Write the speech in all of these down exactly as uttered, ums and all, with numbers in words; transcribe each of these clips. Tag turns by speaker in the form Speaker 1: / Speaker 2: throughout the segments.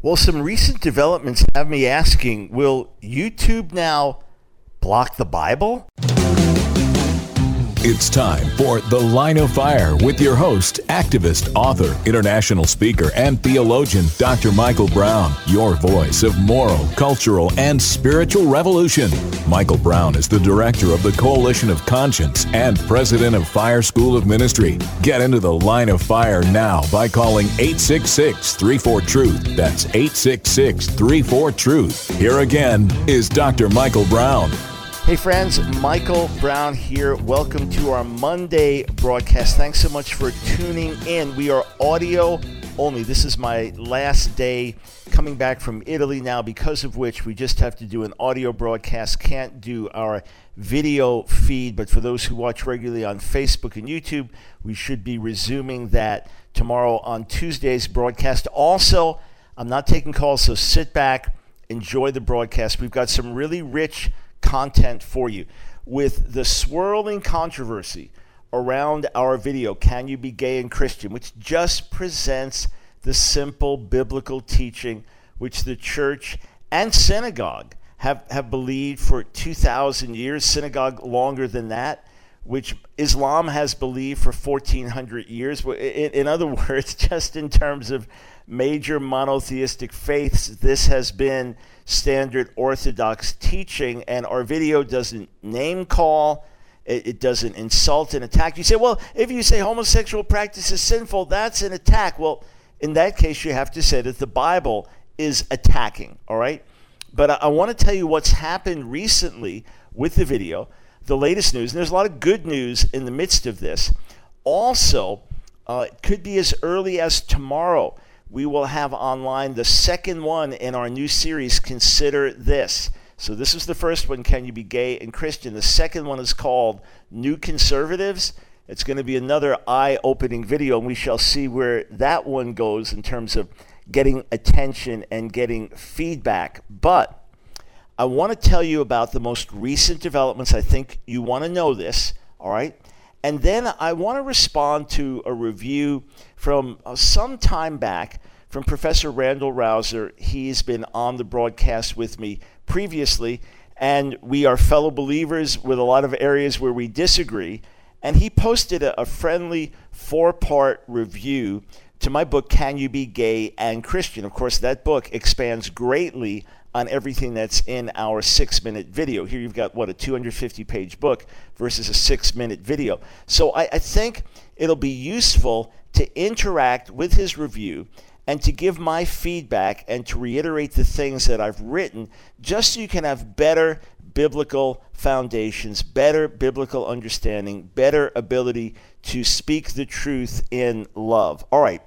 Speaker 1: Well, some recent developments have me asking, will YouTube now block the Bible?
Speaker 2: It's time for The Line of Fire with your host, activist, author, international speaker, and theologian, Doctor Michael Brown, your voice of moral, cultural, and spiritual revolution. Michael Brown is the director of the Coalition of Conscience and president of Fire School of Ministry. Get into The Line of Fire now by calling eight six six, three four, truth. That's eight six six, three four, truth. Here again is Doctor Michael Brown.
Speaker 1: Hey friends, Michael Brown here. Welcome to our Monday broadcast. Thanks so much for tuning in. We are audio only. This is my last day coming back from Italy now, because of which we just have to do an audio broadcast. Can't do our video feed, but for those who watch regularly on Facebook and YouTube, we should be resuming that tomorrow on Tuesday's broadcast. Also, I'm not taking calls, so sit back, enjoy the broadcast. We've got some really rich content for you. With the swirling controversy around our video, Can You Be Gay and Christian, which just presents the simple biblical teaching which the church and synagogue have, have believed for two thousand years, synagogue longer than that, which Islam has believed for fourteen hundred years. In, in other words, just in terms of major monotheistic faiths, this has been standard Orthodox teaching, and our video doesn't name call, it, it doesn't insult and attack. You say, well, if you say homosexual practice is sinful, that's an attack. Well, in that case, you have to say that the Bible is attacking, all right? But I, I want to tell you what's happened recently with the video, the latest news, and there's a lot of good news in the midst of this. Also, uh, it could be as early as tomorrow, we will have online the second one in our new series, Consider This. So this is the first one, Can You Be Gay and Christian? The second one is called New Conservatives. It's going to be another eye-opening video, and we shall see where that one goes in terms of getting attention and getting feedback. But I want to tell you about the most recent developments. I think you want to know this, all right? And then I want to respond to a review from uh, some time back from Professor Randall Rauser. He's been on the broadcast with me previously, and we are fellow believers with a lot of areas where we disagree. And he posted a, a friendly four-part review to my book, Can You Be Gay and Christian? Of course, that book expands greatly on everything that's in our six-minute video. Here you've got, what, a two hundred fifty page book versus a six-minute video. So I, I think it'll be useful to interact with his review and to give my feedback and to reiterate the things that I've written, just so you can have better biblical foundations, better biblical understanding, better ability to speak the truth in love. All right,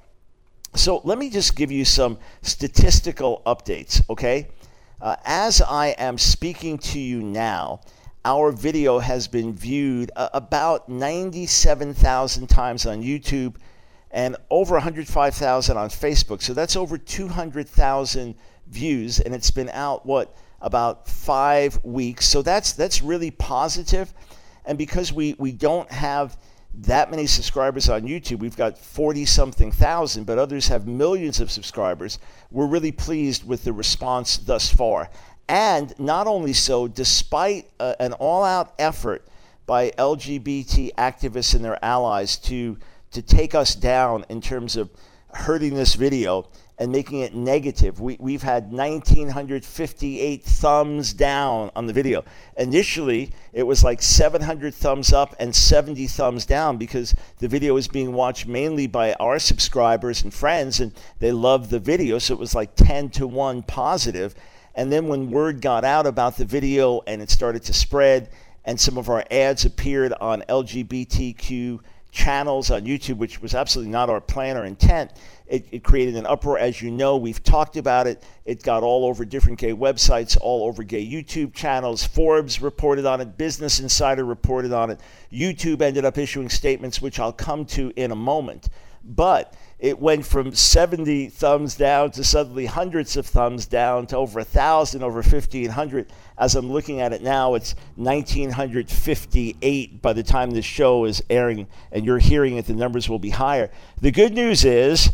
Speaker 1: so let me just give you some statistical updates, okay? Uh, as I am speaking to you now, our video has been viewed uh, about ninety-seven thousand times on YouTube and over one hundred five thousand on Facebook. So that's over two hundred thousand views, and it's been out, what, about five weeks. So that's that's really positive. And because we, we don't have that many subscribers on YouTube, we've got forty-something thousand, but others have millions of subscribers. We're really pleased with the response thus far. And not only so, despite uh, an all-out effort by L G B T activists and their allies to, to take us down in terms of hurting this video and making it negative, we, we've had one thousand nine hundred fifty-eight thumbs down on the video. Initially, it was like seven hundred thumbs up and seventy thumbs down, because the video was being watched mainly by our subscribers and friends, and they loved the video, so it was like ten to one positive. And then when word got out about the video and it started to spread, and some of our ads appeared on L G B T Q channels on YouTube, which was absolutely not our plan or intent, It, it created an uproar. As you know, we've talked about it. It got all over different gay websites, all over gay YouTube channels. Forbes reported on it. Business Insider reported on it. YouTube ended up issuing statements, which I'll come to in a moment. But it went from seventy thumbs down to suddenly hundreds of thumbs down to over one thousand, over fifteen hundred. As I'm looking at it now, it's one thousand nine hundred fifty-eight by the time this show is airing and you're hearing it. The numbers will be higher. The good news is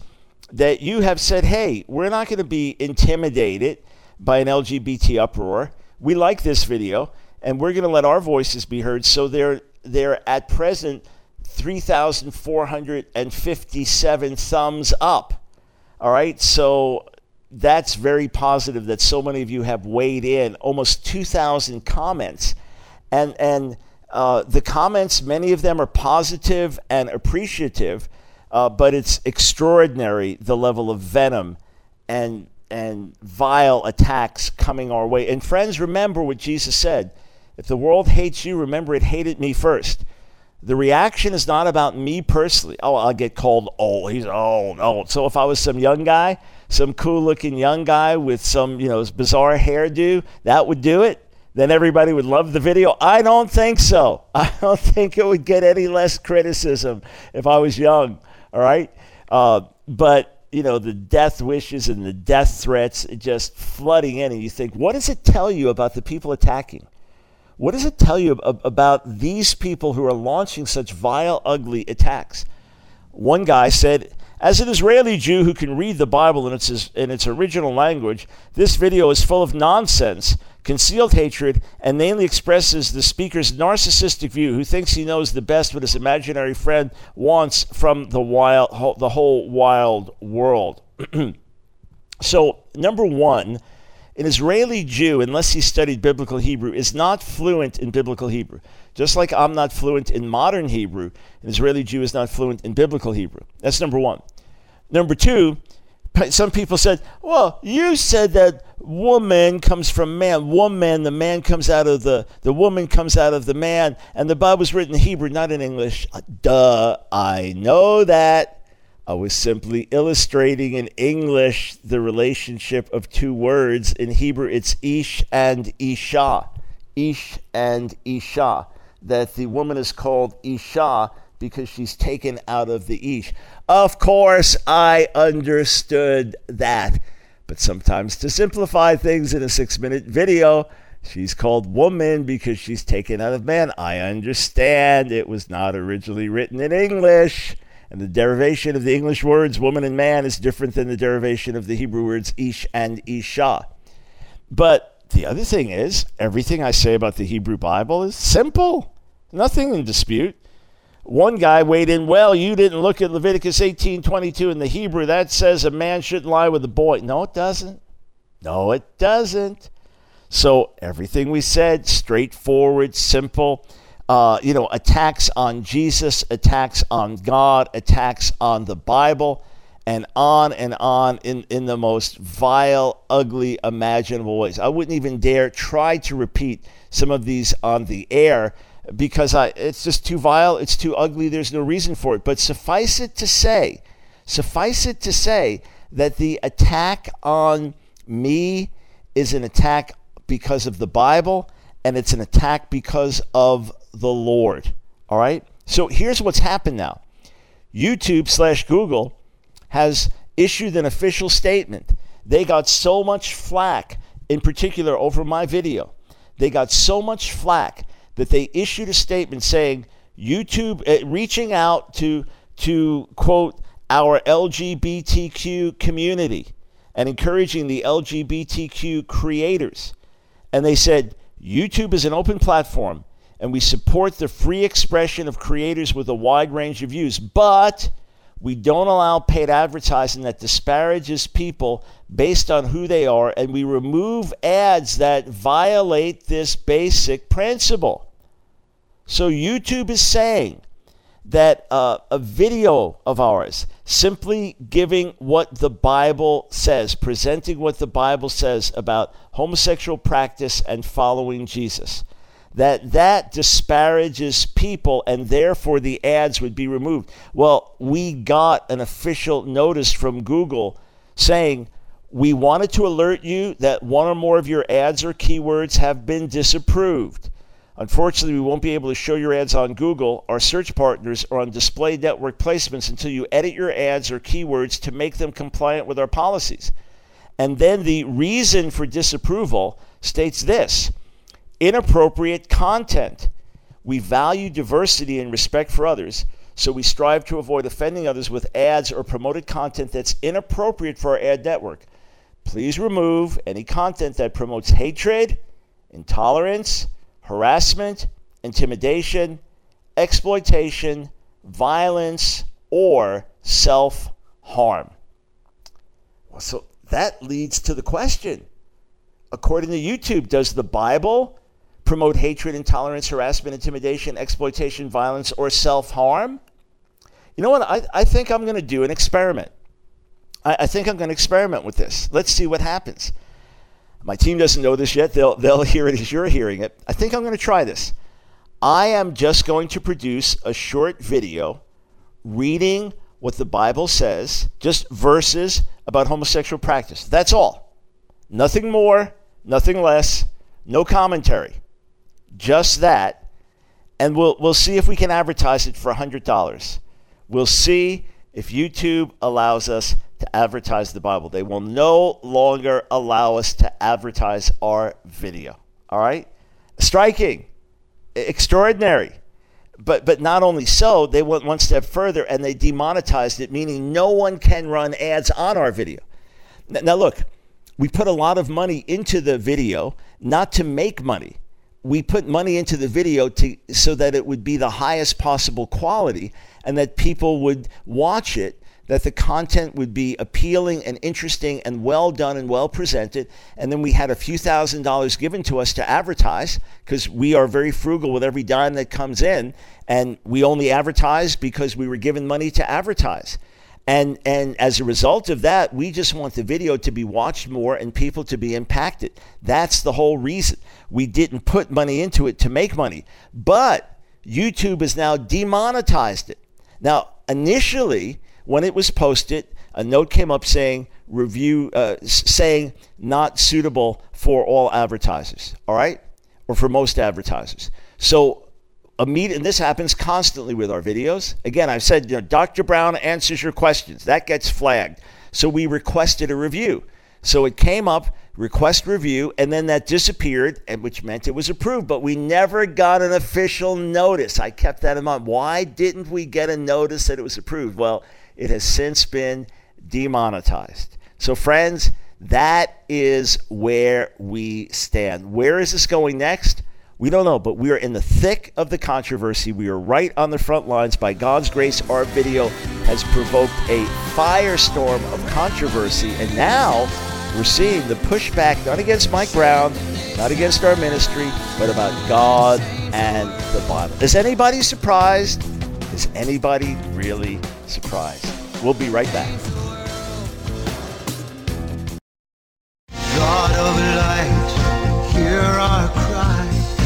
Speaker 1: that you have said, hey, we're not going to be intimidated by an L G B T uproar. We like this video, and we're going to let our voices be heard. So they're, they're at present three thousand four hundred fifty-seven thumbs up. All right, so that's very positive that so many of you have weighed in, almost two thousand comments. And, and uh, the comments, many of them are positive and appreciative, uh, but it's extraordinary the level of venom and, and vile attacks coming our way. And friends, remember what Jesus said. If the world hates you, remember it hated me first. The reaction is not about me personally. Oh, I'll get called old. He's old, old. So if I was some young guy, some cool-looking young guy with some, you know, bizarre hairdo, that would do it. Then everybody would love the video. I don't think so. I don't think it would get any less criticism if I was young, all right? Uh, but, you know, the death wishes and the death threats just flooding in, and you think, what does it tell you about the people attacking? What does it tell you about these people who are launching such vile, ugly attacks? One guy said, as an Israeli Jew who can read the Bible in its, in its original language, this video is full of nonsense, concealed hatred, and mainly expresses the speaker's narcissistic view, who thinks he knows the best what his imaginary friend wants from the, wild, the whole wild world. So, number one, an Israeli Jew, unless he studied biblical Hebrew, is not fluent in biblical Hebrew. Just like I'm not fluent in modern Hebrew, an Israeli Jew is not fluent in biblical Hebrew. That's number one. Number two, some people said, well, you said that woman comes from man. Woman, the man comes out of the, the woman comes out of the man. And the Bible was written in Hebrew, not in English. Duh, I know that. I was simply illustrating in English the relationship of two words. In Hebrew, it's ish and isha. Ish and isha. That the woman is called isha because she's taken out of the ish. Of course, I understood that. But sometimes to simplify things in a six-minute video, she's called woman because she's taken out of man. I understand it was not originally written in English. And the derivation of the English words woman and man is different than the derivation of the Hebrew words ish and isha. But the other thing is, everything I say about the Hebrew Bible is simple. Nothing in dispute. One guy weighed in, well, you didn't look at Leviticus eighteen twenty-two in the Hebrew. That says a man shouldn't lie with a boy. No, it doesn't. No, it doesn't. So everything we said, straightforward, simple. Uh, you know, attacks on Jesus, attacks on God, attacks on the Bible, and on and on in, in the most vile, ugly, imaginable ways. I wouldn't even dare try to repeat some of these on the air because I, it's just too vile, it's too ugly, there's no reason for it. But suffice it to say, suffice it to say that the attack on me is an attack because of the Bible, and it's an attack because of the Lord. All right? So here's what's happened now. YouTube slash Google has issued an official statement. They got so much flack, in particular over my video. They got so much flack that they issued a statement saying YouTube, uh, reaching out to, to, quote, our L G B T Q community and encouraging the L G B T Q creators. And they said, YouTube is an open platform, and we support the free expression of creators with a wide range of views, but we don't allow paid advertising that disparages people based on who they are, and we remove ads that violate this basic principle. So YouTube is saying that uh, a video of ours simply giving what the Bible says, presenting what the Bible says about homosexual practice and following Jesus, that that disparages people and therefore the ads would be removed. Well, we got an official notice from Google saying, we wanted to alert you that one or more of your ads or keywords have been disapproved. Unfortunately, we won't be able to show your ads on Google, our search partners, or on display network placements until you edit your ads or keywords to make them compliant with our policies. And then the reason for disapproval states this: inappropriate content. We value diversity and respect for others, so we strive to avoid offending others with ads or promoted content that's inappropriate for our ad network. Please remove any content that promotes hatred, intolerance, harassment, intimidation, exploitation, violence, or self-harm. Well, so that leads to the question. According to YouTube, does the Bible promote hatred, intolerance, harassment, intimidation, exploitation, violence, or self-harm? You know what? I, I think I'm going to do an experiment. I, I think I'm going to experiment with this. Let's see what happens. My team doesn't know this yet. They'll, they'll hear it as you're hearing it. I think I'm going to try this. I am just going to produce a short video reading what the Bible says, just verses about homosexual practice. That's all. Nothing more, nothing less, no commentary. Just that. And we'll we'll see if we can advertise it for one hundred dollars. We'll see if YouTube allows us to advertise the Bible. They will no longer allow us to advertise our video. All right? Striking. Extraordinary. But but not only so, they went one step further and they demonetized it, meaning no one can run ads on our video. Now look, we put a lot of money into the video, not to make money. We put money into the video to so that it would be the highest possible quality and that people would watch it, that the content would be appealing and interesting and well done and well presented. And then we had a few thousand dollars given to us to advertise because we are very frugal with every dime that comes in. And we only advertise because we were given money to advertise. And and as a result of that, we just want the video to be watched more and people to be impacted. That's the whole reason. We didn't put money into it to make money. But YouTube has now demonetized it. Now, initially, when it was posted, a note came up saying review, uh, saying not suitable for all advertisers, all right? Or for most advertisers. So immediate, and this happens constantly with our videos. Again, I've said, you know, Doctor Brown answers your questions. That gets flagged. So we requested a review. So it came up, request review, and then that disappeared, and which meant it was approved. But we never got an official notice. I kept that in mind. Why didn't we get a notice that it was approved? Well, it has since been demonetized. So friends, that is where we stand. Where is this going next? We don't know, but we are in the thick of the controversy. We are right on the front lines. By God's grace, our video has provoked a firestorm of controversy. And now we're seeing the pushback, not against Mike Brown, not against our ministry, but about God and the Bible. Is anybody surprised? Is anybody really surprised? We'll be right back.
Speaker 3: God of light, hear our cry.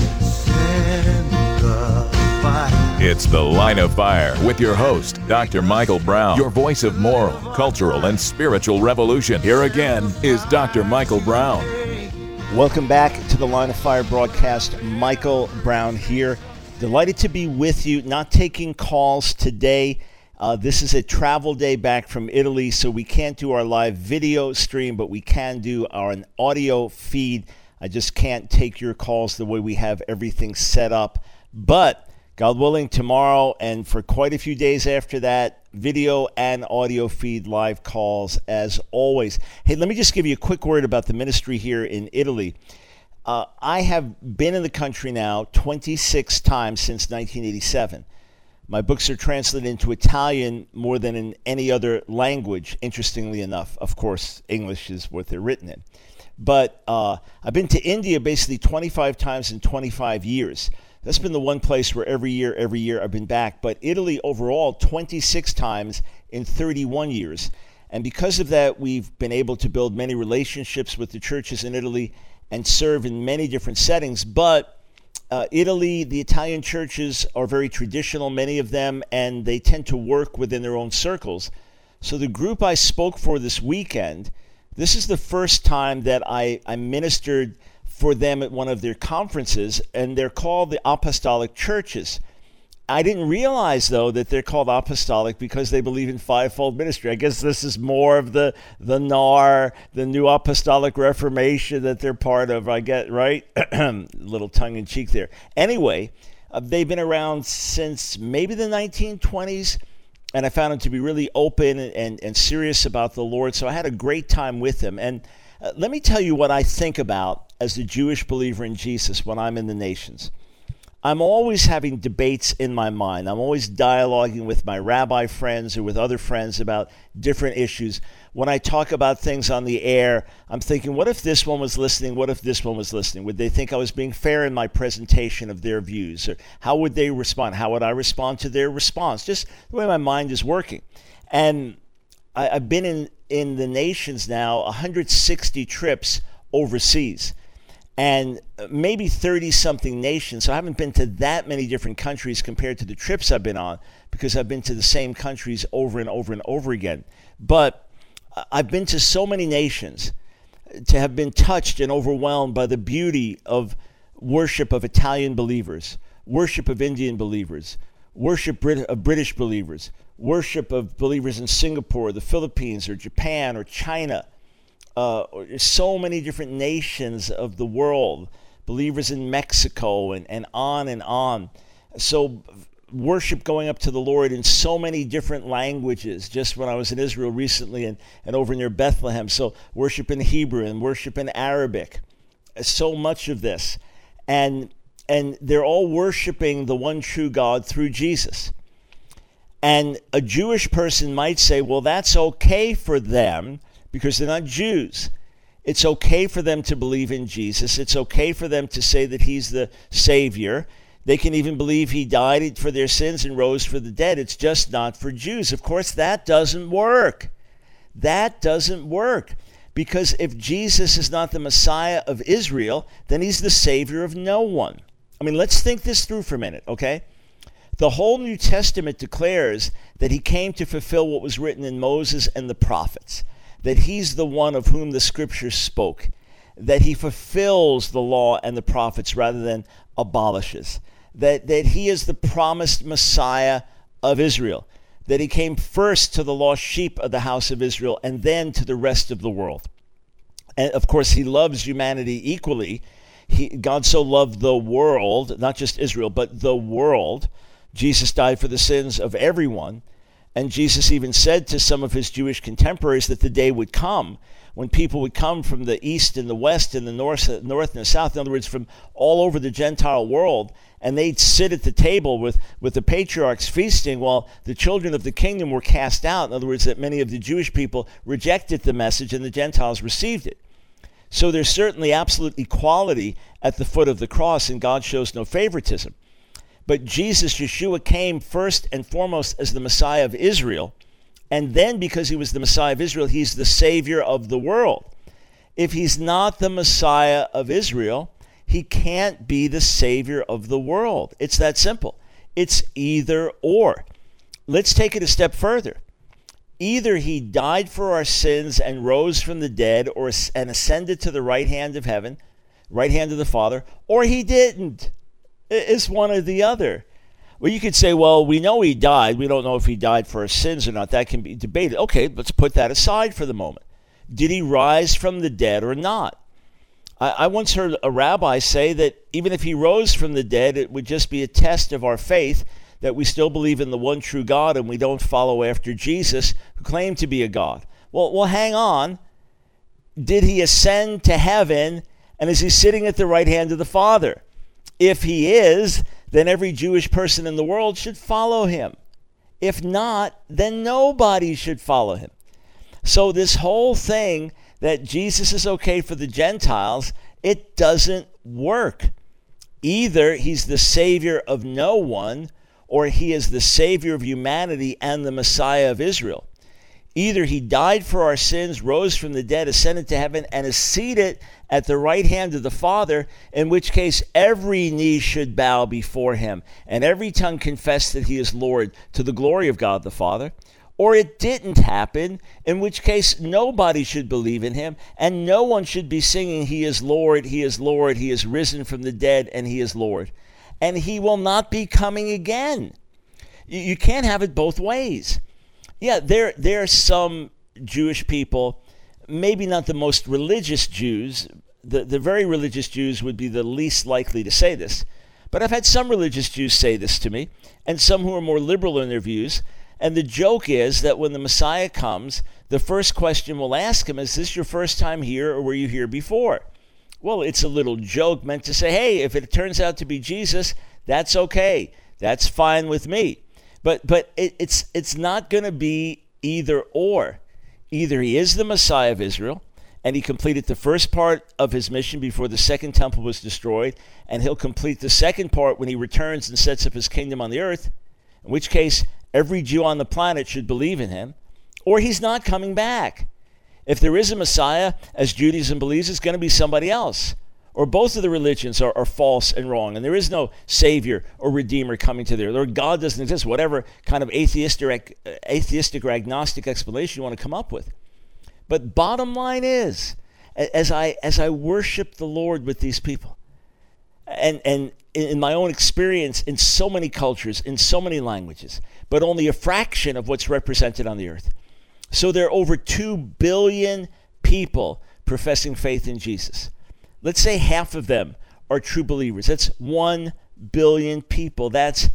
Speaker 2: It's The Line of Fire with your host, Doctor Michael Brown, your voice of moral, cultural, and spiritual revolution. Here again is Doctor Michael Brown.
Speaker 1: Welcome back to the Line of Fire broadcast. Michael Brown here. Delighted to be with you. Not taking calls today. Uh, this is a travel day back from Italy, so we can't do our live video stream, but we can do our audio feed. I just can't take your calls the way we have everything set up. But God willing, tomorrow and for quite a few days after that, video and audio feed live calls as always. Hey, let me just give you a quick word about the ministry here in Italy. Uh, I have been in the country now twenty-six times since nineteen eighty-seven. My books are translated into Italian more than in any other language, interestingly enough. Of course, English is what they're written in. But uh, I've been to India basically twenty-five times in twenty-five years. That's been the one place where every year, every year I've been back. But Italy overall, twenty-six times in thirty-one years. And because of that, we've been able to build many relationships with the churches in Italy and serve in many different settings. But uh, Italy, the Italian churches are very traditional, many of them, and they tend to work within their own circles. So the group I spoke for this weekend, this is the first time that I, I ministered for them at one of their conferences, and they're called the Apostolic Churches. I didn't realize, though, that they're called apostolic because they believe in fivefold ministry. I guess this is more of the the N A R, the New Apostolic Reformation that they're part of. I get, right? Little tongue-in-cheek there. Anyway, Uh, they've been around since maybe the nineteen twenties, and I found them to be really open and, and, and serious about the Lord, so I had a great time with them. And uh, let me tell you what I think about as a Jewish believer in Jesus when I'm in the nations. I'm always having debates in my mind. I'm always dialoguing with my rabbi friends or with other friends about different issues. When I talk about things on the air, I'm thinking, what if this one was listening? What if this one was listening? Would they think I was being fair in my presentation of their views? Or how would they respond? How would I respond to their response? Just the way my mind is working. And I, I've been in, in the nations now, one hundred sixty trips overseas, and maybe thirty-something nations. So I haven't been to that many different countries compared to the trips I've been on, because I've been to the same countries over and over and over again. But I've been to so many nations to have been touched and overwhelmed by the beauty of worship of Italian believers, worship of Indian believers, worship Brit- of British believers, worship of believers in Singapore, the Philippines, or Japan, or China. Uh, so many different nations of the world, believers in Mexico, and, and on and on. So worship going up to the Lord in so many different languages. Just when I was in Israel recently and, and over near Bethlehem, so worship in Hebrew and worship in Arabic. So much of this. And, and they're all worshiping the one true God through Jesus. And a Jewish person might say, well, that's okay for them, because they're not Jews. It's okay for them to believe in Jesus. It's okay for them to say that he's the Savior. They can even believe he died for their sins and rose for the dead. It's just not for Jews. Of course, that doesn't work. That doesn't work. Because if Jesus is not the Messiah of Israel, then he's the Savior of no one. I mean, let's think this through for a minute, okay? The whole New Testament declares that he came to fulfill what was written in Moses and the prophets, that he's the one of whom the scriptures spoke, that he fulfills the law and the prophets rather than abolishes, that, that he is the promised Messiah of Israel, that he came first to the lost sheep of the house of Israel and then to the rest of the world. And of course, he loves humanity equally. He, God so loved the world, not just Israel, but the world. Jesus died for the sins of everyone. And Jesus even said to some of his Jewish contemporaries that the day would come when people would come from the east and the west and the north, north and the south, in other words, from all over the Gentile world, and they'd sit at the table with, with the patriarchs feasting while the children of the kingdom were cast out. In other words, that many of the Jewish people rejected the message and the Gentiles received it. So there's certainly absolute equality at the foot of the cross, and God shows no favoritism. But Jesus, Yeshua, came first and foremost as the Messiah of Israel. And then because he was the Messiah of Israel, he's the Savior of the world. If he's not the Messiah of Israel, he can't be the Savior of the world. It's that simple. It's either or. Let's take it a step further. Either he died for our sins and rose from the dead, or and ascended to the right hand of heaven, right hand of the Father, or he didn't. It's one or the other. Well, you could say, well, we know he died. We don't know if he died for our sins or not. That can be debated. Okay, let's put that aside for the moment. Did he rise from the dead or not? I, I once heard a rabbi say that even if he rose from the dead, it would just be a test of our faith, that we still believe in the one true God and we don't follow after Jesus, who claimed to be a God. Well, well, hang on. Did he ascend to heaven, and is he sitting at the right hand of the Father? If he is, then every Jewish person in the world should follow him. If not, then nobody should follow him. So this whole thing that Jesus is okay for the Gentiles, it doesn't work. Either he's the Savior of no one, or he is the Savior of humanity and the Messiah of Israel. Either he died for our sins, rose from the dead, ascended to heaven, and is seated at the right hand of the Father, in which case every knee should bow before him, and every tongue confess that he is Lord, to the glory of God the Father. Or it didn't happen, in which case nobody should believe in him, and no one should be singing, he is Lord, he is Lord, he is risen from the dead, and he is Lord. And he will not be coming again. You can't have it both ways. Yeah, there, there are some Jewish people, maybe not the most religious Jews. The, the very religious Jews would be the least likely to say this. But I've had some religious Jews say this to me, and some who are more liberal in their views. And the joke is that when the Messiah comes, the first question we'll ask him, is this your first time here or were you here before? Well, it's a little joke meant to say, hey, if it turns out to be Jesus, that's okay. That's fine with me. But but it, it's it's not going to be either or. Either he is the Messiah of Israel, and he completed the first part of his mission before the second temple was destroyed, and he'll complete the second part when he returns and sets up his kingdom on the earth, in which case every Jew on the planet should believe in him, or he's not coming back. If there is a Messiah, as Judaism believes, it's going to be somebody else. Or both of the religions are, are false and wrong, and there is no Savior or Redeemer coming to there, or God doesn't exist, whatever kind of atheistic, atheistic or agnostic explanation you want to come up with. But bottom line is, as I as I worship the Lord with these people, and, and in my own experience in so many cultures, in so many languages, but only a fraction of what's represented on the earth. So there are over two billion people professing faith in Jesus. Let's say half of them are true believers. That's one billion people. That's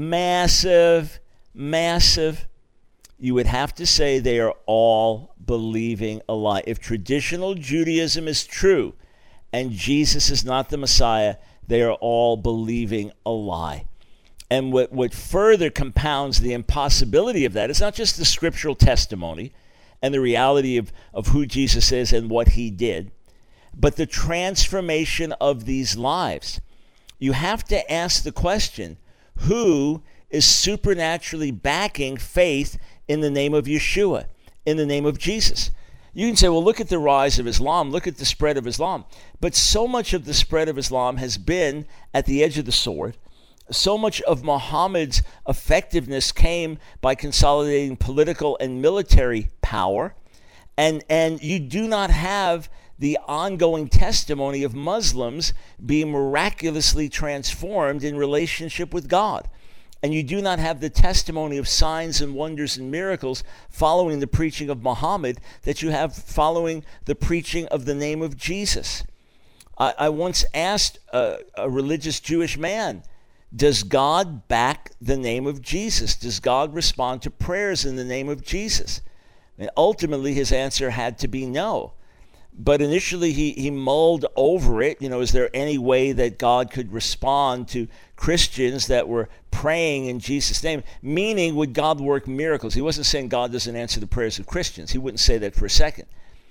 Speaker 1: massive, massive. You would have to say they are all believing a lie. If traditional Judaism is true and Jesus is not the Messiah, they are all believing a lie. And what, what further compounds the impossibility of that is not just the scriptural testimony and the reality of, of who Jesus is and what he did, but the transformation of these lives. You have to ask the question, who is supernaturally backing faith in the name of Yeshua, in the name of Jesus? You can say, well, look at the rise of Islam, look at the spread of Islam. But so much of the spread of Islam has been at the edge of the sword. So much of Muhammad's effectiveness came by consolidating political and military power. And, and you do not have the ongoing testimony of Muslims being miraculously transformed in relationship with God. And you do not have the testimony of signs and wonders and miracles following the preaching of Muhammad that you have following the preaching of the name of Jesus. I, I once asked a, a religious Jewish man, does God back the name of Jesus? Does God respond to prayers in the name of Jesus? And ultimately, his answer had to be no. But initially, he, he mulled over it. You know, is there any way that God could respond to Christians that were praying in Jesus' name? Meaning, would God work miracles? He wasn't saying God doesn't answer the prayers of Christians. He wouldn't say that for a second.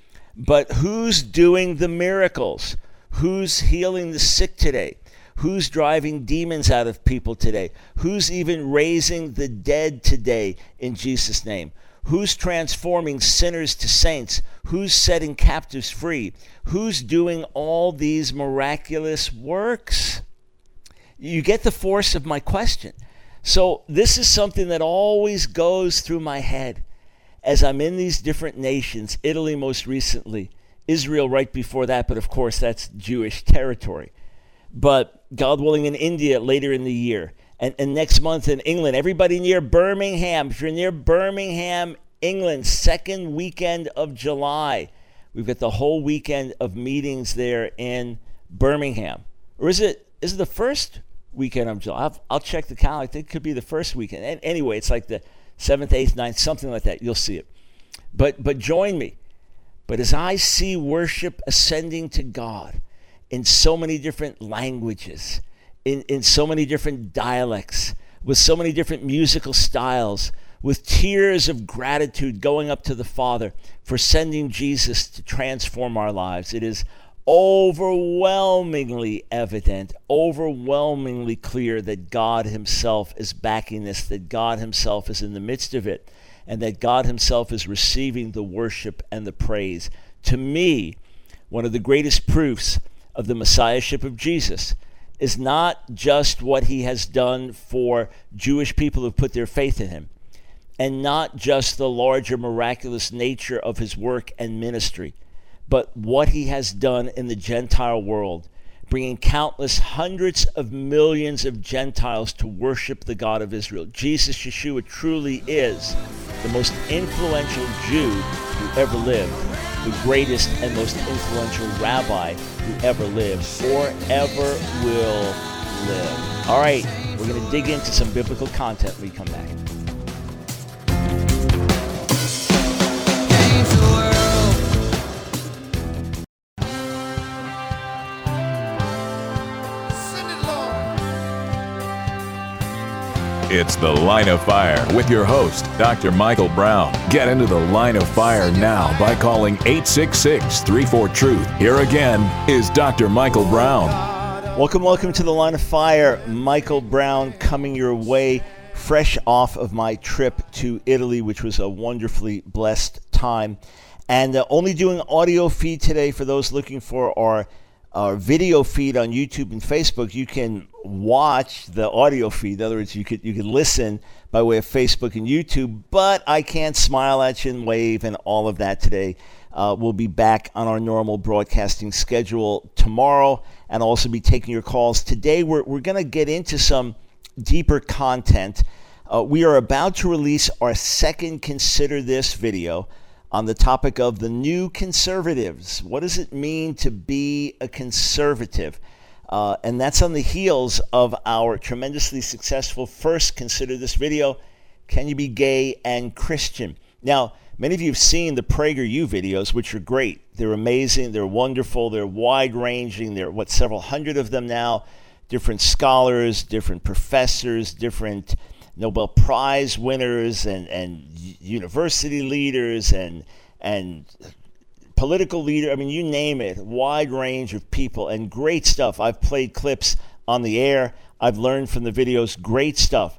Speaker 1: But who's doing the miracles? Who's healing the sick today? Who's driving demons out of people today? Who's even raising the dead today in Jesus' name? Who's transforming sinners to saints? Who's setting captives free? Who's doing all these miraculous works? You get the force of my question. So this is something that always goes through my head as I'm in these different nations, Italy most recently, Israel right before that, but of course that's Jewish territory. But God willing, in India later in the year, and, and next month in England. Everybody near Birmingham, if you're near Birmingham, England, second weekend of July, we've got the whole weekend of meetings there in Birmingham. Or is it is it the first weekend of July? I'll, I'll check the calendar. I think it could be the first weekend. And anyway, it's like the seventh, eighth, ninth, something like that. You'll see it. But but join me. But as I see worship ascending to God in so many different languages, in, in so many different dialects, with so many different musical styles, with tears of gratitude going up to the Father for sending Jesus to transform our lives, it is overwhelmingly evident, overwhelmingly clear that God himself is backing this, that God himself is in the midst of it, and that God himself is receiving the worship and the praise. To me, one of the greatest proofs of the messiahship of Jesus is not just what he has done for Jewish people who put their faith in him, and not just the larger miraculous nature of his work and ministry, but what he has done in the Gentile world, bringing countless hundreds of millions of Gentiles to worship the God of Israel. Jesus, Yeshua, truly is the most influential Jew who ever lived, the greatest and most influential rabbi who ever lived or ever will live. All right, we're going to dig into some biblical content when we come back.
Speaker 2: It's The Line of Fire with your host, Doctor Michael Brown. Get into the Line of Fire now by calling eight six six, three four, truth. Here again is Doctor Michael Brown.
Speaker 1: Welcome, welcome to The Line of Fire. Michael Brown coming your way fresh off of my trip to Italy, which was a wonderfully blessed time. And uh, only doing audio feed today for those looking for our Our video feed on YouTube and Facebook. You can watch the audio feed. In other words, you could you could listen by way of Facebook and YouTube, but I can't smile at you and wave and all of that today. Uh, we'll be back on our normal broadcasting schedule tomorrow and also be taking your calls. Today, we're, we're going to get into some deeper content. Uh, we are about to release our second Consider This video on the topic of the new conservatives. What does it mean to be a conservative? Uh, and that's on the heels of our tremendously successful first Consider This video, Can You Be Gay and Christian? Now, many of you have seen the PragerU videos, which are great. They're amazing, they're wonderful, they're wide-ranging. There are, what, several hundred of them now, different scholars, different professors, different Nobel Prize winners and, and university leaders and and political leaders. I mean, you name it, wide range of people and great stuff. I've played clips on the air. I've learned from the videos, great stuff.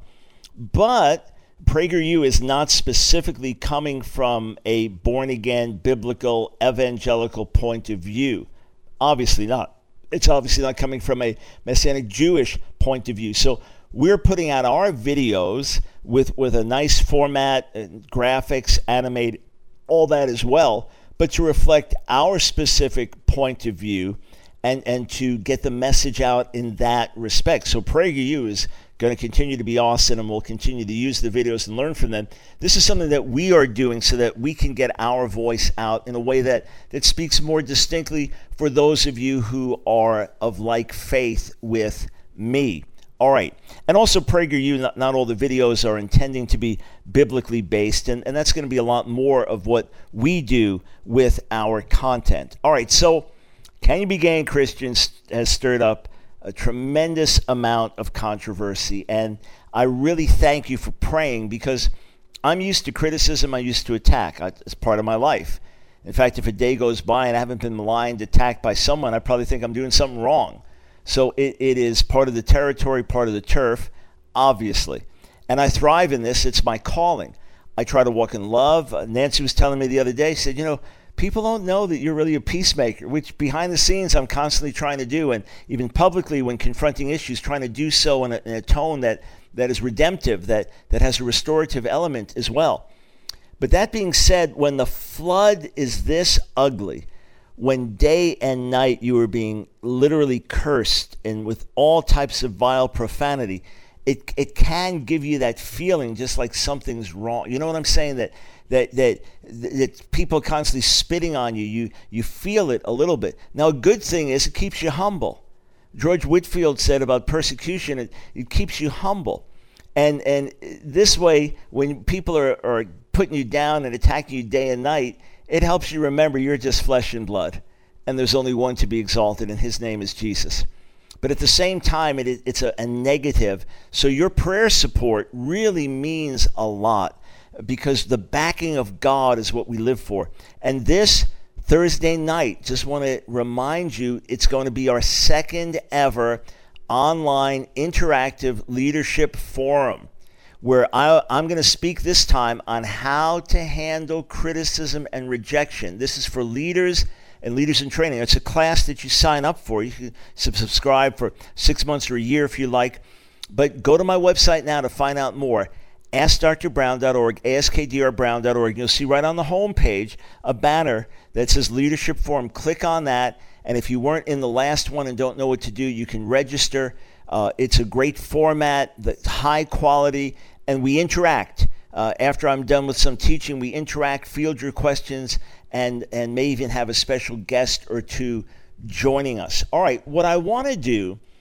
Speaker 1: But PragerU is not specifically coming from a born-again, biblical, evangelical point of view. Obviously not. It's obviously not coming from a Messianic Jewish point of view. So we're putting out our videos with, with a nice format, and graphics, animated, all that as well, but to reflect our specific point of view and, and to get the message out in that respect. So PragerU is going to continue to be awesome, and we'll continue to use the videos and learn from them. This is something that we are doing so that we can get our voice out in a way that, that speaks more distinctly for those of you who are of like faith with me. All right. And also PragerU, not, not all the videos are intending to be biblically based, and, and that's going to be a lot more of what we do with our content. All right. So Can You Be Gay and Christian has stirred up a tremendous amount of controversy, and I really thank you for praying, because I'm used to criticism, I'm used to attack. It's part of my life. In fact, if a day goes by and I haven't been maligned, attacked by someone, I probably think I'm doing something wrong. So it, it is part of the territory, part of the turf, obviously. And I thrive in this. It's my calling. I try to walk in love. Uh, Nancy was telling me the other day, she said, you know, people don't know that you're really a peacemaker, which behind the scenes I'm constantly trying to do. And even publicly when confronting issues, trying to do so in a, in a tone that, that is redemptive, that, that has a restorative element as well. But that being said, when the flood is this ugly, when day and night you are being literally cursed and with all types of vile profanity, it it can give you that feeling just like something's wrong. You know what I'm saying? That that that that people constantly spitting on you. You you feel it a little bit. Now, a good thing is it keeps you humble. George Whitefield said about persecution, it, it keeps you humble. And and this way, when people are, are putting you down and attacking you day and night, it helps you remember you're just flesh and blood, and there's only one to be exalted, and his name is Jesus. But at the same time, it, it's a, a negative. So your prayer support really means a lot, because the backing of God is what we live for. And this Thursday night, just want to remind you, it's going to be our second ever online interactive leadership forum, where I, I'm going to speak this time on how to handle criticism and rejection. This is for leaders and leaders in training. It's a class that you sign up for. You can subscribe for six months or a year if you like. But go to my website now to find out more. ask dr brown dot org, ask d r brown dot org. You'll see right on the home page a banner that says Leadership Forum. Click on that. And if you weren't in the last one and don't know what to do, you can register. Uh, it's a great format, the high quality, and we interact. Uh, after I'm done with some teaching, we interact, field your questions, and, and may even have a special guest or two joining us. All right, what I want to do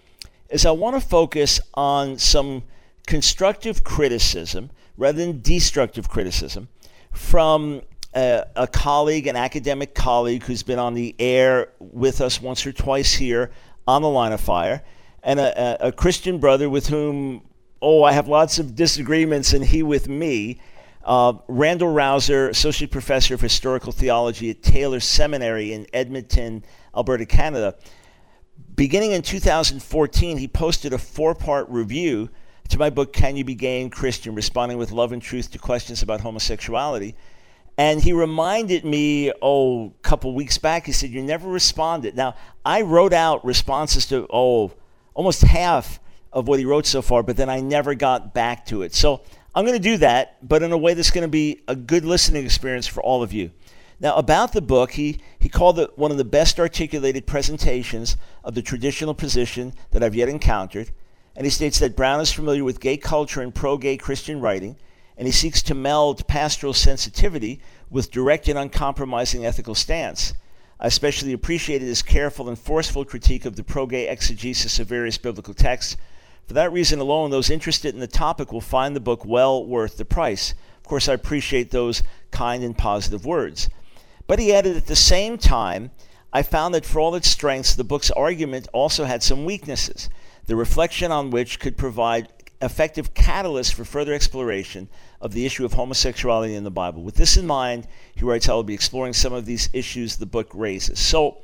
Speaker 1: is I want to focus on some constructive criticism rather than destructive criticism from a, a colleague, an academic colleague who's been on the air with us once or twice here on the Line of Fire, and a, a, a Christian brother with whom, oh, I have lots of disagreements, and he with me, uh, Randall Rouser, Associate Professor of Historical Theology at Taylor Seminary in Edmonton, Alberta, Canada. Beginning in two thousand fourteen, he posted a four-part review to my book, Can You Be Gay and Christian? Responding with Love and Truth to Questions About Homosexuality. And he reminded me, oh, a couple weeks back, he said, you never responded. Now, I wrote out responses to, oh, almost half of what he wrote so far, but then I never got back to it. So I'm going to do that, but in a way that's going to be a good listening experience for all of you. Now, about the book, he, he called it one of the best articulated presentations of the traditional position that I've yet encountered. And he states that Brown is familiar with gay culture and pro-gay Christian writing, and he seeks to meld pastoral sensitivity with direct and uncompromising ethical stance. I especially appreciated his careful and forceful critique of the pro-gay exegesis of various biblical texts. For that reason alone, those interested in the topic will find the book well worth the price. Of course, I appreciate those kind and positive words. But he added, at the same time, I found that for all its strengths, the book's argument also had some weaknesses, the reflection on which could provide effective catalyst for further exploration of the issue of homosexuality in the Bible. With this in mind, he writes, I will be exploring some of these issues the book raises. So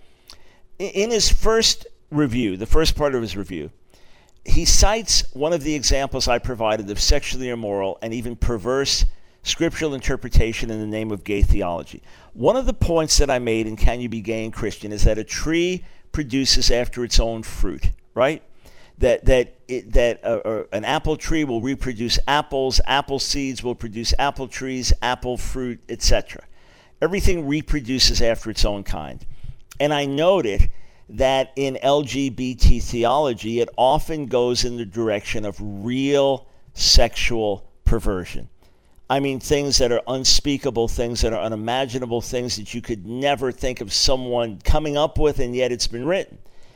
Speaker 1: in his first review, the first part of his review, he cites one of the examples I provided of sexually immoral and even perverse scriptural interpretation in the name of gay theology. One of the points that I made in Can You Be Gay and Christian is that a tree produces after its own fruit, right? That that it, that uh, uh, an apple tree will reproduce apples, apple seeds will produce apple trees, apple fruit, et cetera. Everything reproduces after its own kind. And I noted that in L G B T theology, it often goes in the direction of real sexual perversion. I mean, things that are unspeakable, things that are unimaginable, things that you could never think of someone coming up with, and yet it's been written.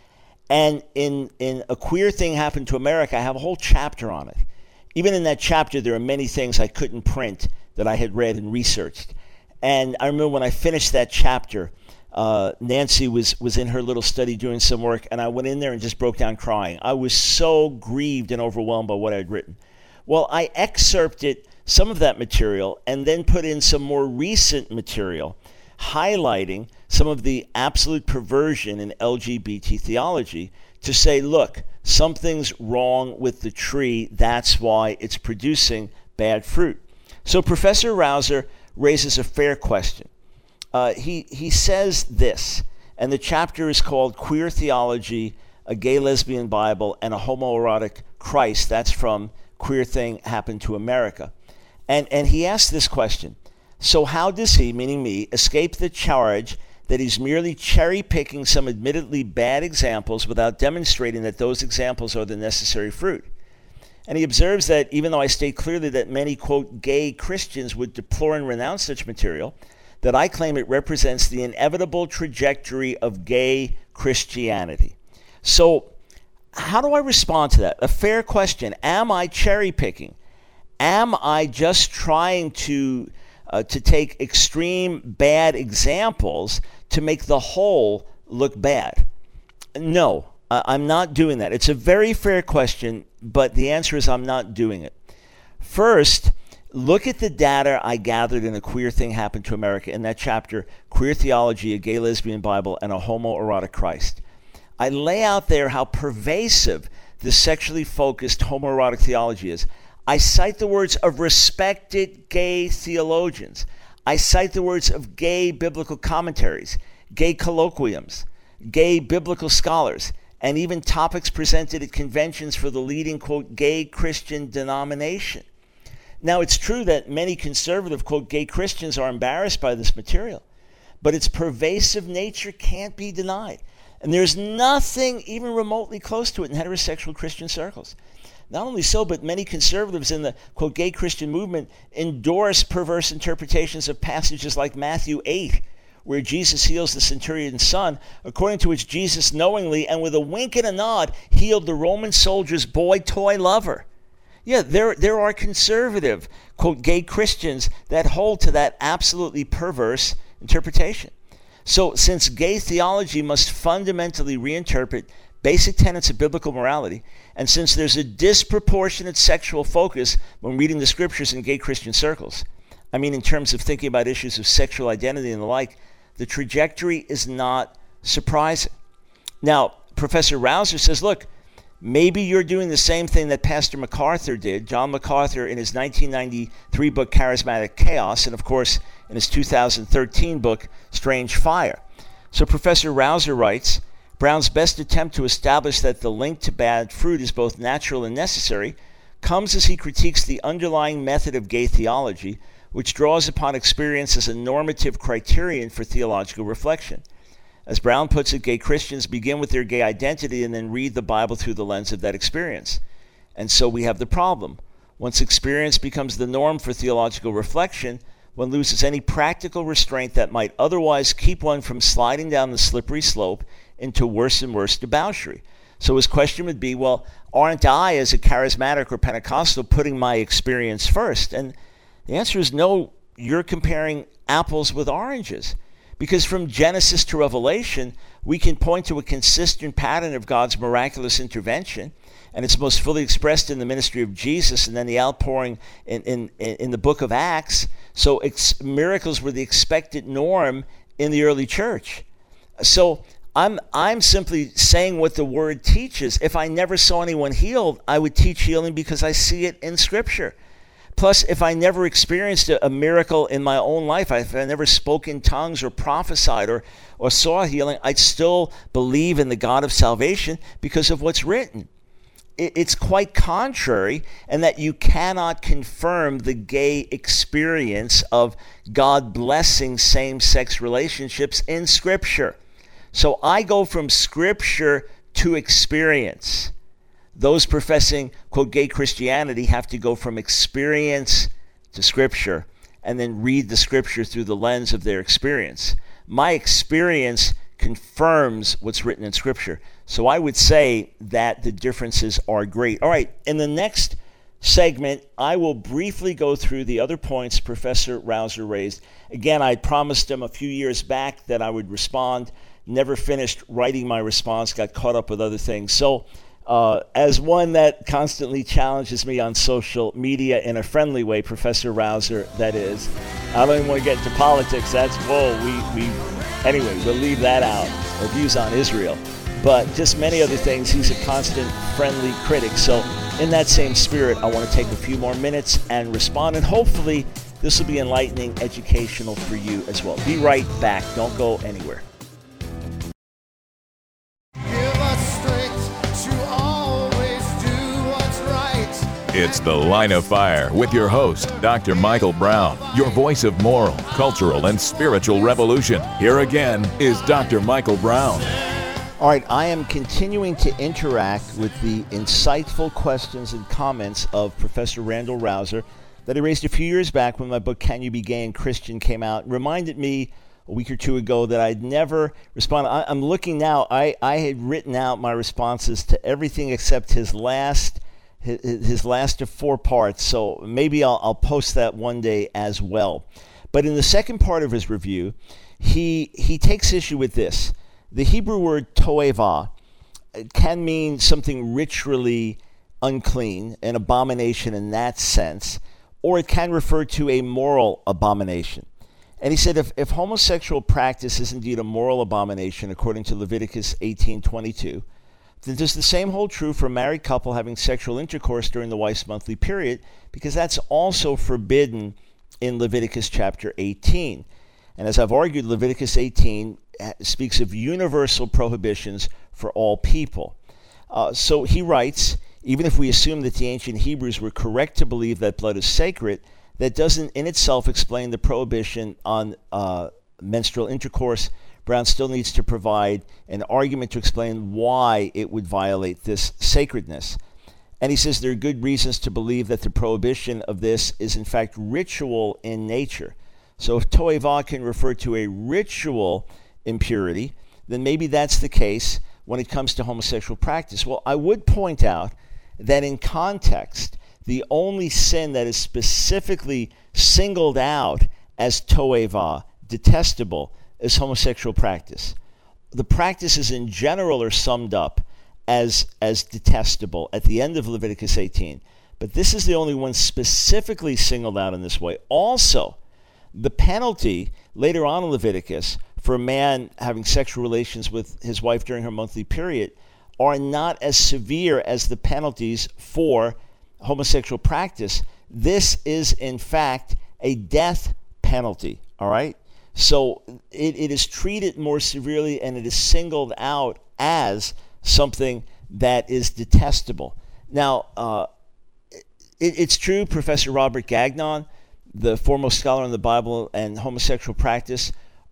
Speaker 1: And in, in A Queer Thing Happened to America, I have a whole chapter on it. Even in that chapter, there are many things I couldn't print that I had read and researched. And I remember when I finished that chapter, uh, Nancy was, was in her little study doing some work, and I went in there and just broke down crying. I was so grieved and overwhelmed by what I had written. Well, I excerpted some of that material and then put in some more recent material highlighting some of the absolute perversion in L G B T theology to say, look, something's wrong with the tree. That's why it's producing bad fruit. So Professor Rouser raises a fair question. Uh, he, he says this, and the chapter is called Queer Theology, a Gay Lesbian Bible, and a Homoerotic Christ. That's from Queer Thing Happened to America. And, and he asks this question. So how does he, meaning me, escape the charge that he's merely cherry-picking some admittedly bad examples without demonstrating that those examples are the necessary fruit? And he observes that even though I state clearly that many, quote, gay Christians would deplore and renounce such material, that I claim it represents the inevitable trajectory of gay Christianity. So how do I respond to that? A fair question. Am I cherry-picking? Am I just trying to Uh, to take extreme bad examples to make the whole look bad? No, uh, I'm not doing that. It's a very fair question, but the answer is I'm not doing it. First, look at the data I gathered in A Queer Thing Happened to America in that chapter, Queer Theology, a Gay Lesbian Bible, and a Homoerotic Christ. I lay out there how pervasive the sexually focused homoerotic theology is. I cite the words of respected gay theologians. I cite the words of gay biblical commentaries, gay colloquiums, gay biblical scholars, and even topics presented at conventions for the leading, quote, gay Christian denomination. Now, it's true that many conservative, quote, gay Christians are embarrassed by this material, but its pervasive nature can't be denied. And there's nothing even remotely close to it in heterosexual Christian circles. Not only so, but many conservatives in the, quote, gay Christian movement endorse perverse interpretations of passages like Matthew eight, where Jesus heals the centurion's son, according to which Jesus knowingly and with a wink and a nod healed the Roman soldier's boy toy lover. Yeah, there, there are conservative, quote, gay Christians that hold to that absolutely perverse interpretation. So since gay theology must fundamentally reinterpret basic tenets of biblical morality, and since there's a disproportionate sexual focus when reading the scriptures in gay Christian circles, I mean in terms of thinking about issues of sexual identity and the like, the trajectory is not surprising. Now, Professor Rausser says, look, maybe you're doing the same thing that Pastor MacArthur did, John MacArthur, in his nineteen ninety-three book, Charismatic Chaos, and of course, in his two thousand thirteen book, Strange Fire. So Professor Rausser writes, Brown's best attempt to establish that the link to bad fruit is both natural and necessary comes as he critiques the underlying method of gay theology, which draws upon experience as a normative criterion for theological reflection. As Brown puts it, gay Christians begin with their gay identity and then read the Bible through the lens of that experience. And so we have the problem. Once experience becomes the norm for theological reflection, one loses any practical restraint that might otherwise keep one from sliding down the slippery slope into worse and worse debauchery. So his question would be, well, aren't I, as a charismatic or Pentecostal, putting my experience first? And the answer is no, you're comparing apples with oranges. Because from Genesis to Revelation, we can point to a consistent pattern of God's miraculous intervention, and it's most fully expressed in the ministry of Jesus and then the outpouring in, in, in the book of Acts. So ex- miracles were the expected norm in the early church. So I'm I'm simply saying what the word teaches. If I never saw anyone healed, I would teach healing because I see it in Scripture. Plus, if I never experienced a, a miracle in my own life, if I never spoke in tongues or prophesied or, or saw healing, I'd still believe in the God of salvation because of what's written. It, it's quite contrary, and that you cannot confirm the gay experience of God blessing same-sex relationships in Scripture. So I go from Scripture to experience. Those professing, quote, gay Christianity have to go from experience to Scripture and then read the Scripture through the lens of their experience. My experience confirms what's written in Scripture. So I would say that the differences are great. All right, in the next segment, I will briefly go through the other points Professor Rausser raised. Again, I promised him a few years back that I would respond. Never finished writing my response, got caught up with other things. So uh, as one that constantly challenges me on social media in a friendly way, Professor Rausser, that is, I don't even want to get into politics. That's, whoa, we, we, anyway, we'll leave that out, or views on Israel. But just many other things, he's a constant friendly critic. So in that same spirit, I want to take a few more minutes and respond, and hopefully this will be enlightening, educational for you as well. Be right back. Don't go anywhere.
Speaker 2: It's The Line of Fire with your host, Doctor Michael Brown, your voice of moral, cultural, and spiritual revolution. Here again is Doctor Michael Brown.
Speaker 1: All right, I am continuing to interact with the insightful questions and comments of Professor Randall Rausser that I raised a few years back when my book, Can You Be Gay and Christian, came out. It reminded me a week or two ago that I'd never responded. I, I'm looking now, I, I had written out my responses to everything except his last his, his last of four parts, so maybe I'll, I'll post that one day as well. But in the second part of his review, he he takes issue with this. The Hebrew word toeva can mean something ritually unclean, an abomination in that sense, or it can refer to a moral abomination. And he said if, if homosexual practice is indeed a moral abomination, according to Leviticus eighteen twenty-two, then does the same hold true for a married couple having sexual intercourse during the wife's monthly period, because that's also forbidden in Leviticus chapter eighteen. And as I've argued, Leviticus eighteen speaks of universal prohibitions for all people. Uh, so he writes, even if we assume that the ancient Hebrews were correct to believe that blood is sacred, that doesn't in itself explain the prohibition on uh, menstrual intercourse. Brown still needs to provide an argument to explain why it would violate this sacredness. And he says there are good reasons to believe that the prohibition of this is in fact ritual in nature. So if toeva can refer to a ritual impurity, then maybe that's the case when it comes to homosexual practice. Well, I would point out that in context, the only sin that is specifically singled out as toeva, detestable, is homosexual practice. The practices in general are summed up as, as detestable at the end of Leviticus eighteen. But this is the only one specifically singled out in this way. Also, the penalty later on in Leviticus for a man having sexual relations with his wife during her monthly period are not as severe as the penalties for homosexual practice. This is, in fact, a death penalty, all right? So it, it is treated more severely, and it is singled out as something that is detestable. Now, uh, it, it's true, Professor Robert Gagnon, the foremost scholar in the Bible and homosexual practice,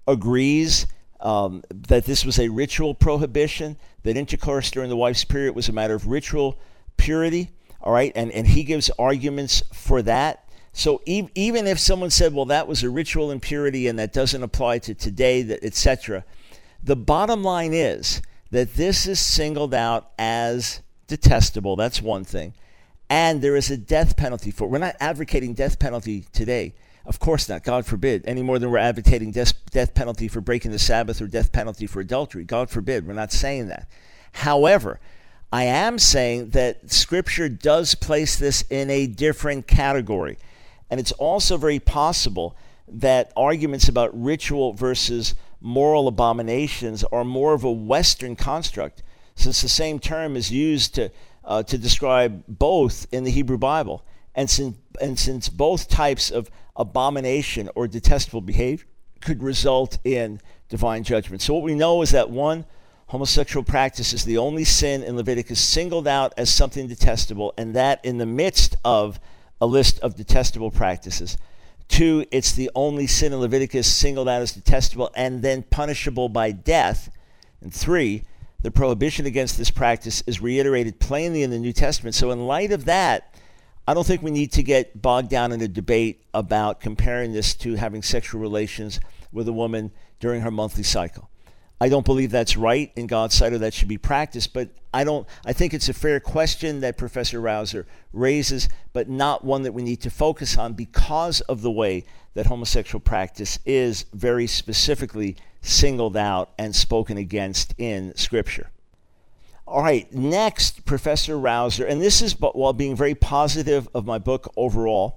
Speaker 1: agrees um, that this was a ritual prohibition, that intercourse during the wife's period was a matter of ritual purity, all right? And, and he gives arguments for that. So e- even if someone said, well, that was a ritual impurity and that doesn't apply to today, that et cetera, the bottom line is that this is singled out as detestable. That's one thing. And there is a death penalty for it. We're not advocating death penalty today. Of course not, God forbid, any more than we're advocating death, death penalty for breaking the Sabbath or death penalty for adultery. God forbid, we're not saying that. However, I am saying that Scripture does place this in a different category. And it's also very possible that arguments about ritual versus moral abominations are more of a Western construct, since the same term is used to uh, to describe both in the Hebrew Bible. And since, and since both types of abomination or detestable behavior could result in divine judgment. So what we know is that, one, homosexual practice is the only sin in Leviticus singled out as something detestable, and that in the midst of a list of detestable practices. Two, it's the only sin in Leviticus singled out as detestable and then punishable by death. And three, the prohibition against this practice is reiterated plainly in the New Testament. So in light of that, I don't think we need to get bogged down in a debate about comparing this to having sexual relations with a woman during her monthly cycle. I don't believe that's right in God's sight, or that should be practiced, but I don't. I think it's a fair question that Professor Rausser raises, but not one that we need to focus on because of the way that homosexual practice is very specifically singled out and spoken against in Scripture. All right, next, Professor Rausser, and this is while being very positive of my book overall,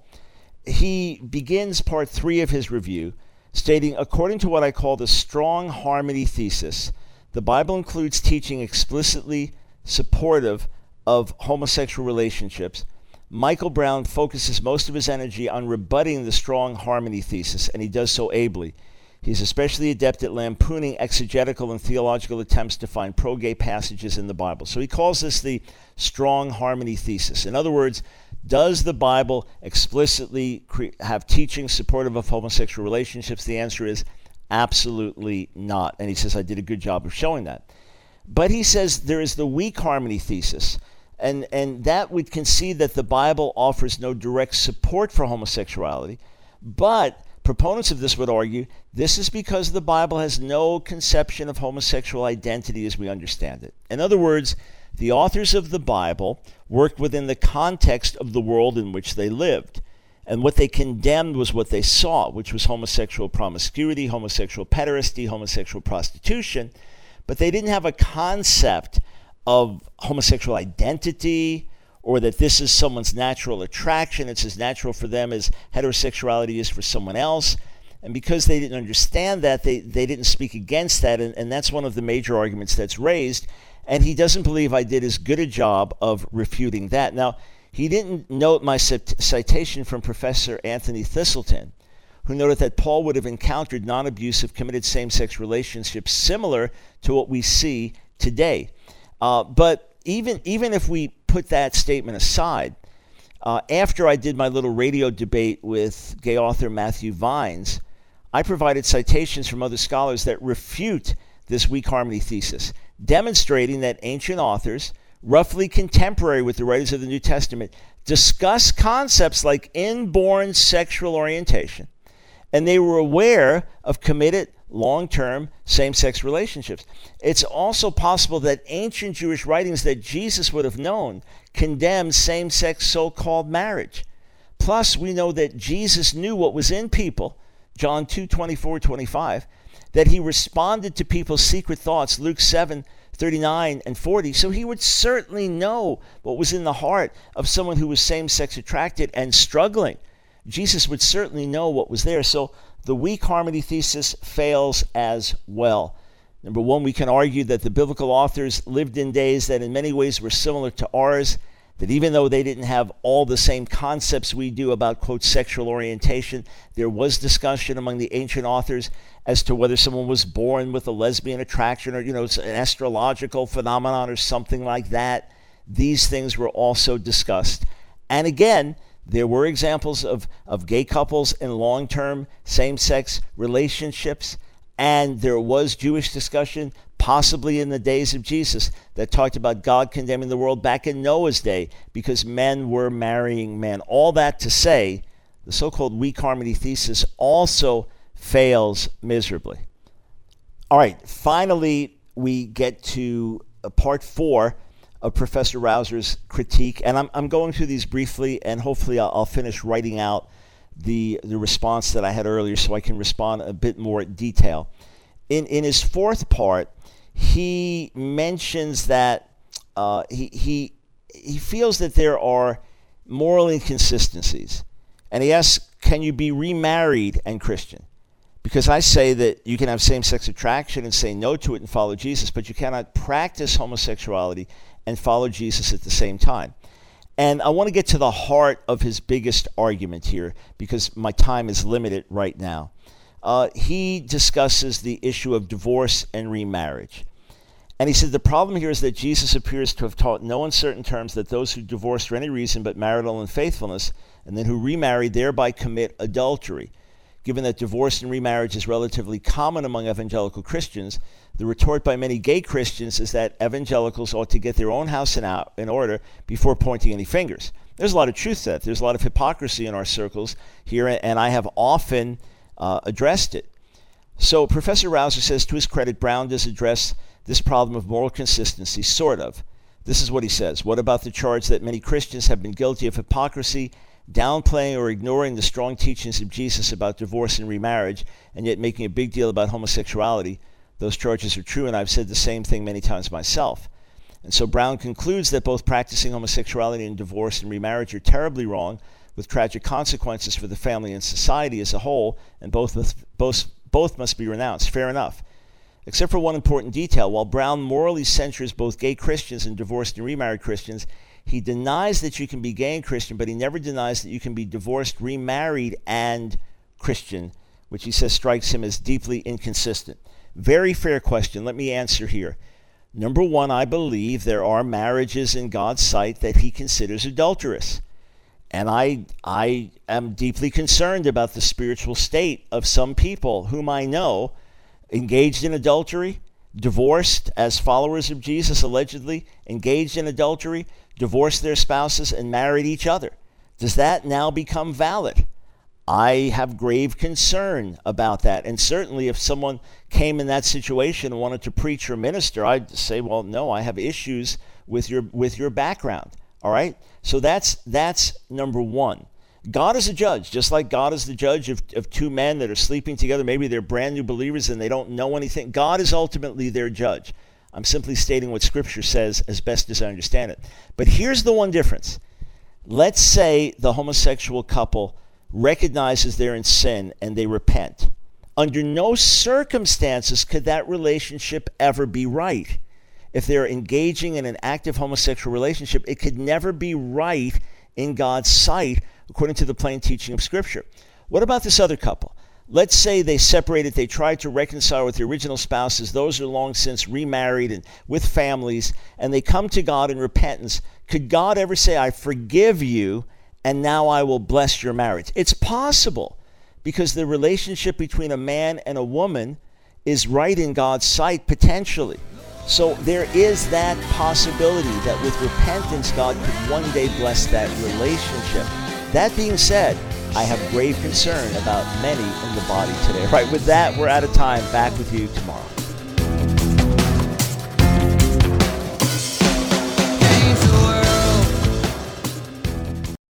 Speaker 1: he begins part three of his review stating, according to what I call the strong harmony thesis, the Bible includes teaching explicitly supportive of homosexual relationships. Michael Brown focuses most of his energy on rebutting the strong harmony thesis, and he does so ably. He's especially adept at lampooning exegetical and theological attempts to find pro-gay passages in the Bible. So he calls this the strong harmony thesis. In other words, does the Bible explicitly cre- have teaching supportive of homosexual relationships? The answer is absolutely not. And he says, I did a good job of showing that. But he says there is the weak harmony thesis, and, and that would concede that the Bible offers no direct support for homosexuality, but proponents of this would argue this is because the Bible has no conception of homosexual identity as we understand it. In other words, the authors of the Bible worked within the context of the world in which they lived. And what they condemned was what they saw, which was homosexual promiscuity, homosexual pederasty, homosexual prostitution. But they didn't have a concept of homosexual identity, or that this is someone's natural attraction. It's as natural for them as heterosexuality is for someone else. And because they didn't understand that, they, they didn't speak against that. And, and that's one of the major arguments that's raised. And he doesn't believe I did as good a job of refuting that. Now, he didn't note my citation from Professor Anthony Thistleton, who noted that Paul would have encountered non-abusive committed same-sex relationships similar to what we see today. Uh, but even, even if we put that statement aside, uh, after I did my little radio debate with gay author Matthew Vines, I provided citations from other scholars that refute this weak harmony thesis, demonstrating that ancient authors, roughly contemporary with the writers of the New Testament, discuss concepts like inborn sexual orientation and they were aware of committed long-term same-sex relationships. It's also possible that ancient Jewish writings that Jesus would have known condemned same-sex so-called marriage. Plus, we know that Jesus knew what was in people, John two, twenty-four, twenty-five, that he responded to people's secret thoughts, Luke seven, thirty-nine and forty, so he would certainly know what was in the heart of someone who was same-sex attracted and struggling. Jesus would certainly know what was there. So the weak harmony thesis fails as well. Number one, we can argue that the biblical authors lived in days that in many ways were similar to ours, that even though they didn't have all the same concepts we do about, quote, sexual orientation, there was discussion among the ancient authors as to whether someone was born with a lesbian attraction or, you know, an astrological phenomenon or something like that. These things were also discussed. And again, there were examples of, of gay couples in long-term same-sex relationships, and there was Jewish discussion, possibly in the days of Jesus, that talked about God condemning the world back in Noah's day because men were marrying men. All that to say, the so-called weak harmony thesis also fails miserably. All right, finally, we get to uh, part four of Professor Rausser's critique, and I'm I'm going through these briefly, and hopefully I'll, I'll finish writing out the the response that I had earlier, so I can respond a bit more detail. In in his fourth part, he mentions that uh, he he he feels that there are moral inconsistencies, and he asks, "Can you be remarried and Christian?" Because I say that you can have same-sex attraction and say no to it and follow Jesus, but you cannot practice homosexuality and follow Jesus at the same time. And I want to get to the heart of his biggest argument here because my time is limited right now. Uh, he discusses the issue of divorce and remarriage. And he said the problem here is that Jesus appears to have taught no uncertain terms that those who divorce for any reason but marital unfaithfulness and then who remarry thereby commit adultery. Given that divorce and remarriage is relatively common among evangelical Christians, the retort by many gay Christians is that evangelicals ought to get their own house in, out, in order before pointing any fingers. There's a lot of truth to that. There's a lot of hypocrisy in our circles here, and I have often uh, addressed it. So Professor Rausser says, to his credit, Brown does address this problem of moral consistency, sort of. This is what he says. What about the charge that many Christians have been guilty of hypocrisy, downplaying or ignoring the strong teachings of Jesus about divorce and remarriage, and yet making a big deal about homosexuality? Those charges are true, and I've said the same thing many times myself. And so Brown concludes that both practicing homosexuality and divorce and remarriage are terribly wrong, with tragic consequences for the family and society as a whole, and both must, both, both must be renounced. Fair enough. Except for one important detail. While Brown morally censures both gay Christians and divorced and remarried Christians, he denies that you can be gay and Christian, but he never denies that you can be divorced, remarried, and Christian, which he says strikes him as deeply inconsistent. Very fair question. Let me answer here. Number one, I believe there are marriages in God's sight that he considers adulterous. And I I am deeply concerned about the spiritual state of some people whom I know engaged in adultery, divorced as followers of Jesus, allegedly engaged in adultery, divorced their spouses, and married each other. Does that now become valid? I have grave concern about that. And certainly if someone came in that situation and wanted to preach or minister, I'd say, well, no, I have issues with your with your background. All right? So that's that's number one. God is a judge, just like God is the judge of, of two men that are sleeping together. Maybe they're brand new believers and they don't know anything. God is ultimately their judge. I'm simply stating what Scripture says as best as I understand it. But here's the one difference. Let's say the homosexual couple recognizes they're in sin and they repent. Under no circumstances could that relationship ever be right. If they're engaging in an active homosexual relationship, it could never be right in God's sight, according to the plain teaching of Scripture. What about this other couple? Let's say they separated, they tried to reconcile with the original spouses. Those are long since remarried and with families, and they come to God in repentance. Could God ever say, I forgive you, and now I will bless your marriage? It's possible, because the relationship between a man and a woman is right in God's sight, potentially. So there is that possibility that with repentance, God could one day bless that relationship. That being said, I have grave concern about many in the body today. Right, with that, we're out of time. Back with you tomorrow.